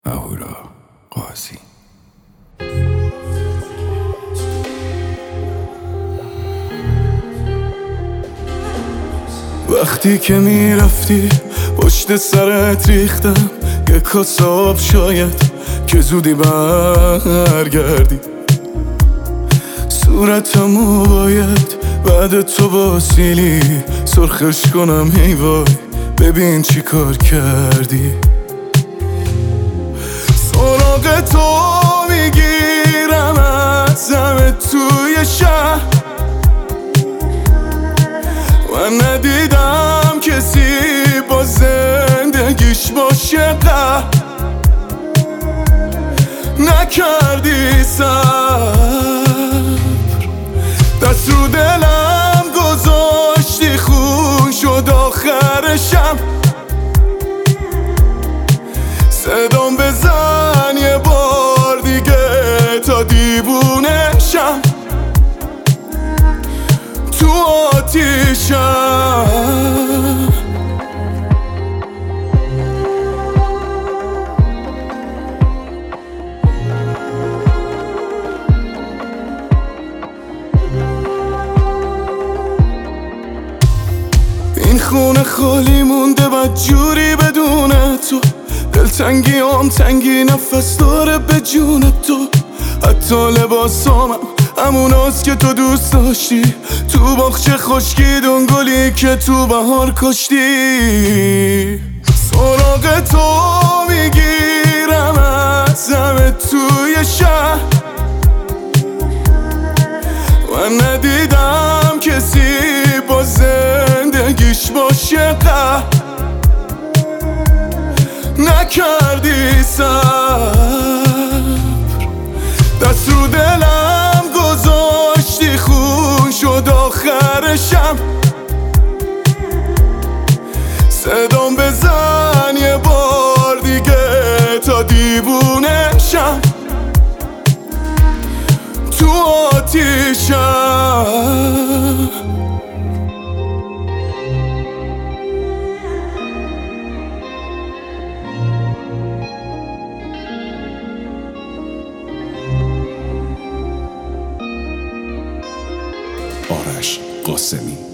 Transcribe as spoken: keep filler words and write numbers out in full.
اهورا قاضی. وقتی که میرفتی پشت سرت ریختم یه کاسه آب، شاید که زودی برگردی. صورتمو باید بعد تو با سیلی سرخش کنم، هی وای ببین چی کار کردی. سراغ تو میگیرم از همه توی شهر، من ندیدم کسی با زندگیش باشه قهر. نکردی صبر، دست رو دلم گذاشتی، خون شد آخرشم. صدام بزن یه بار دیگه تا دیوونشم، تو آتیشم. این خونه خالی مونده بد جوری بدون تو، دلتنگی هم تنگی نفس داره به جون تو. حتی لباسامم هموناست که تو دوست داشتی، تو باغچه خشکی دنگلی که تو بهار کشتی. سراغ تو میگیرم از همه توی شهر، من ندیدم کسی با زندگیش باشه قهر. نکردی صبر، دست رو دلم گذاشتی، خون شد آخرشم. صدام بزن یه بار دیگه تا دیوونشم، تو آتیشم. آرش قاسمی.